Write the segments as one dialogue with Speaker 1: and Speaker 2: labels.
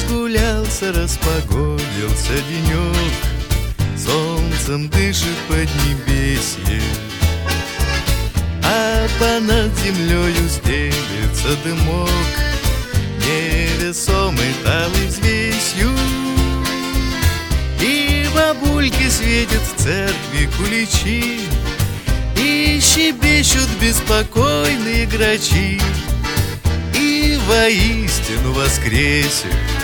Speaker 1: Разгулялся, распогодился денек, солнцем дышит поднебесье, а понад землею стелется дымок, невесомый талой взвесью. И бабульки светят в церкви куличи, и щебечут беспокойные грачи, и воистину воскресе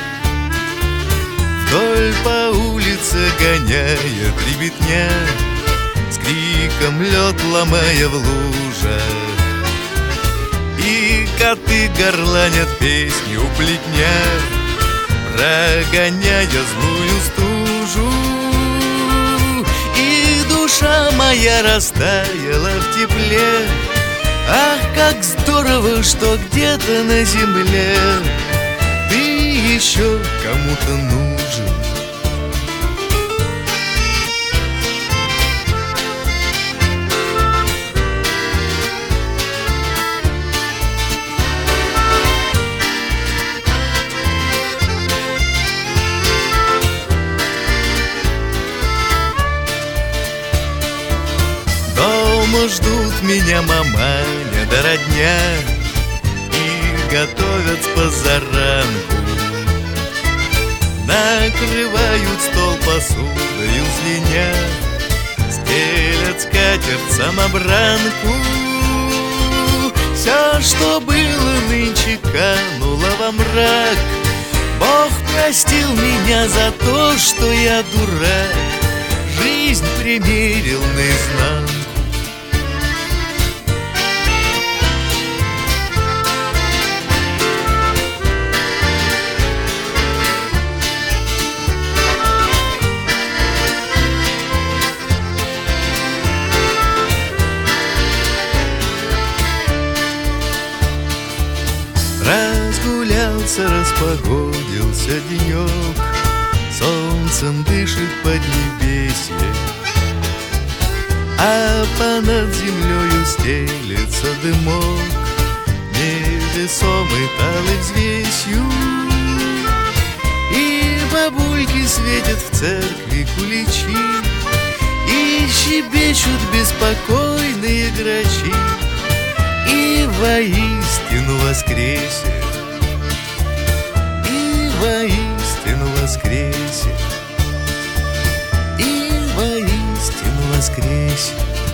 Speaker 1: вдоль по улице гоняет ребятня, с криком лед ломая в лужах, и коты горланят песни у плетня, прогоняя злую стужу. И душа моя растаяла в тепле. Ах, как здорово, что где-то на земле ты еще кому-то нужен. Дома ждут меня маманя да родня и готовят с позаранку, накрывают стол посудою звеня, стелят скатерть самобранку. Все, что было нынче, кануло во мрак. Бог простил меня за то, что я дурак, жизнь примерил наизнанку. Разгулялся, распогодился денек, солнцем дышит поднебесье, а понад землею стелется дымок, невесомый талой взвесью. И бабульки светят в церкви куличи, и щебечут беспокойные грачи, и воистину воскресе, и воистину воскресе, и воистину воскресе.